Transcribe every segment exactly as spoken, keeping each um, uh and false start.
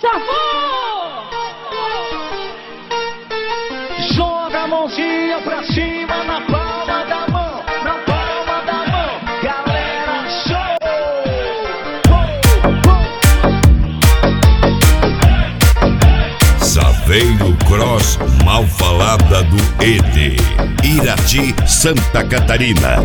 Joga a mãozinha pra cima na palma da mão, na palma da mão, galera, show! Saveiro Cross Malfalada do E D, Irati, Santa Catarina.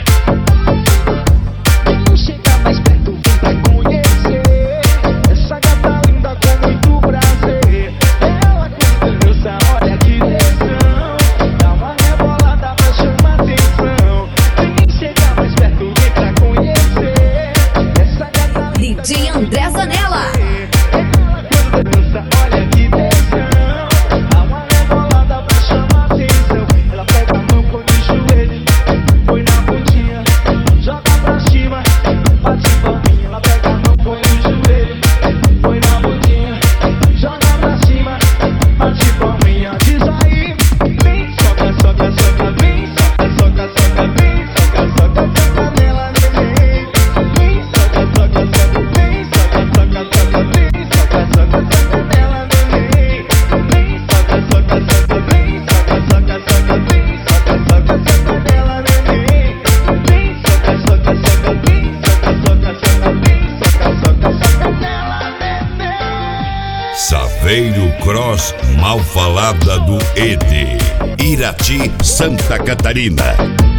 Chega mais perto, vem pra conhecer essa gata linda com muito prazer. Ela com dança, olha que tesão, dá uma rebolada pra chamar atenção. Vem chegar mais perto, vem pra conhecer essa gata linda. D J André Zanella. Ela com dança, olha que tesão, dá uma rebolada pra chamar atenção. Ela pega a mão, põe no joelho, põe na pontinha, joga pra cima. Bate palminha, ela pega a mão, põe no joelho, põe na bundinha, joga pra cima, bate palminha, diz aí, vem, soca, soca, soca, vem, soca, soca, soca, vem, soca, soca, soca nela, neném, vem, soca, soca, soca, vem, soca, soca, soca, vem, soca, soca, soca nela, neném, vem, soca, soca, soca, vem, soca, soca, soca, vem, soca, soca, soca nela, neném, vem, soca, soca, soca, vem, soca, soca, soca, vem, soca, soca, soca nela, neném. Saveiro Cross Malfalada do E D, Irati, Santa Catarina.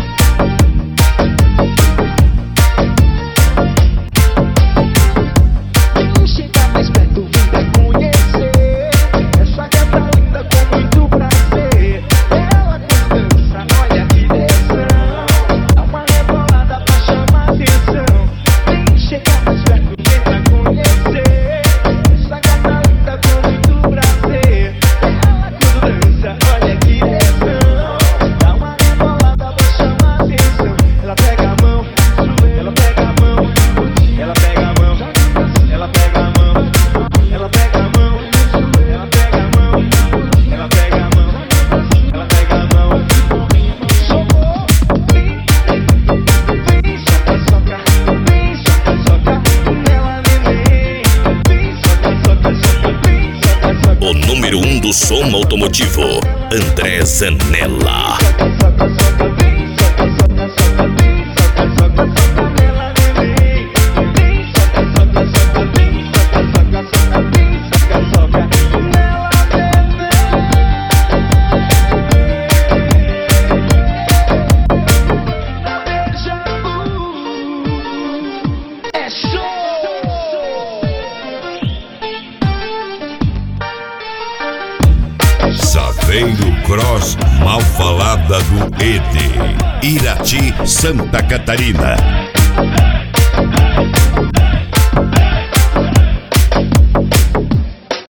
Chega mais perto, vem pra conhecer essa gata linda com muito prazer. Ela com dança, olha que tesão, dá uma rebolada pra chamar atenção. Vem chegar mais perto, vem pra conhecer essa gata linda com muito prazer. Ela com dança, olha que tesão, dá uma rebolada pra chamar atenção. Ela pega a mão, ela pega a mão, ela pega a mão, ela pega a mão, ela pega a mão, ela pega a mão, ela pega a mão, ela pega a mão. Socorro, vem, vem, soca, soca, vem, soca, soca, nela, neném, vem, soca, soca, soca, vem, soca, soca. O número um do som automotivo, André Zanella. Soca, soca, soca, vem, soca, soca, soca, vem, soca, soca, soca nela, neném, vem, soca, soca, soca, vem, soca, soca, soca, vem, soca, soca nela, neném. Da Beija-Flor é show. Saveiro Cross Malfalada do E D, Irati, Santa Catarina.